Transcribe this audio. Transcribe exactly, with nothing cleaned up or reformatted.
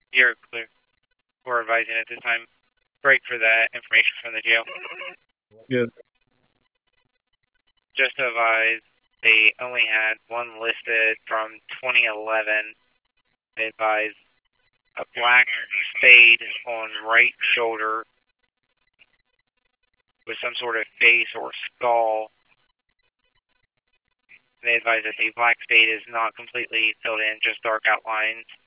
You're clear. We're advising at this time. Break for that information from the jail. Yes. Just to advise, they only had one listed from twenty eleven. They advised a black spade on right shoulder with some sort of face or skull. They advise that the black spade is not completely filled in, just dark outlines.